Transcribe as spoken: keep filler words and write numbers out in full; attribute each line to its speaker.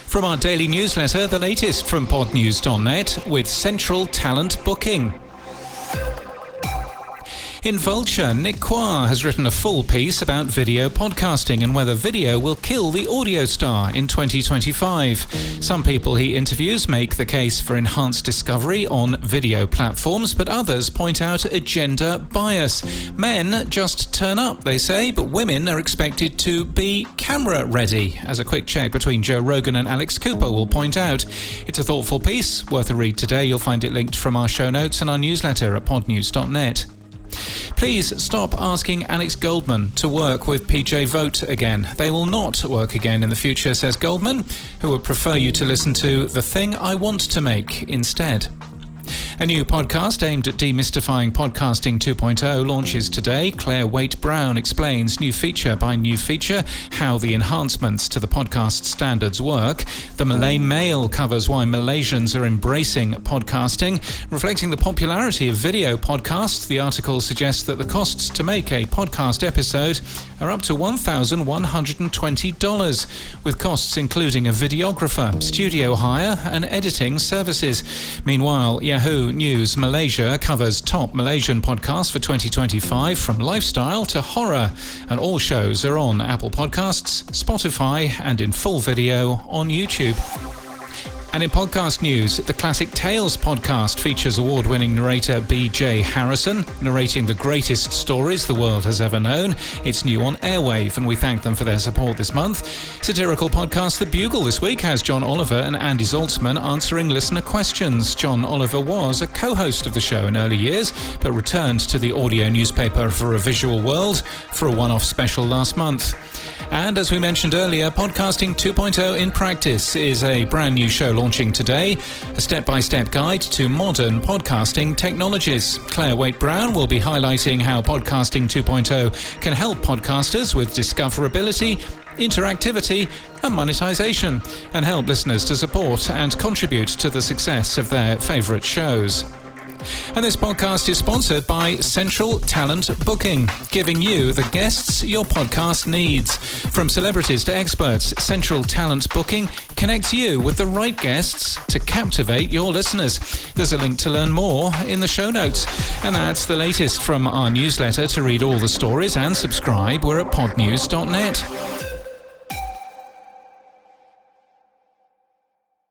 Speaker 1: From our daily newsletter, the latest from pod news dot net with Central Talent Booking. In Vulture, Nick Quah has written a full piece about video podcasting and whether video will kill the audio star in twenty twenty-five. Some people he interviews make the case for enhanced discovery on video platforms, but others point out a gender bias. Men just turn up, they say, but women are expected to be camera ready, as a quick check between Joe Rogan and Alex Cooper will point out. It's a thoughtful piece, worth a read today. You'll find it linked from our show notes and our newsletter at pod news dot net. Please stop asking Alex Goldman to work with P J Vogt again. They will not work again in the future, says Goldman, who would prefer you to listen to The Thing I Want to Make instead. A new podcast aimed at demystifying Podcasting two point oh launches today. Claire Waite-Brown explains new feature by new feature how the enhancements to the podcast standards work. The Malay Mail covers why Malaysians are embracing podcasting. Reflecting the popularity of video podcasts, the article suggests that the costs to make a podcast episode are up to one thousand one hundred twenty dollars, with costs including a videographer, studio hire and editing services. Meanwhile, Yahoo News Malaysia covers top Malaysian podcasts for twenty twenty-five, from lifestyle to horror, and all shows are on Apple Podcasts, Spotify and in full video on YouTube. And in podcast news, the Classic Tales podcast features award-winning narrator B J Harrison, narrating the greatest stories the world has ever known. It's new on Airwave, and we thank them for their support this month. Satirical podcast The Bugle this week has John Oliver and Andy Zaltzman answering listener questions. John Oliver was a co-host of the show in early years, but returned to the audio newspaper for a visual world for a one-off special last month. And as we mentioned earlier, Podcasting two point oh in Practice is a brand new show launching today, a step-by-step guide to modern podcasting technologies. Claire Waite-Brown will be highlighting how Podcasting two point oh can help podcasters with discoverability, interactivity and monetization, and help listeners to support and contribute to the success of their favourite shows. And this podcast is sponsored by Central Talent Booking, giving you the guests your podcast needs. From celebrities to experts, Central Talent Booking connects you with the right guests to captivate your listeners. There's a link to learn more in the show notes. And that's the latest from our newsletter. To read all the stories and subscribe, we're at pod news dot net.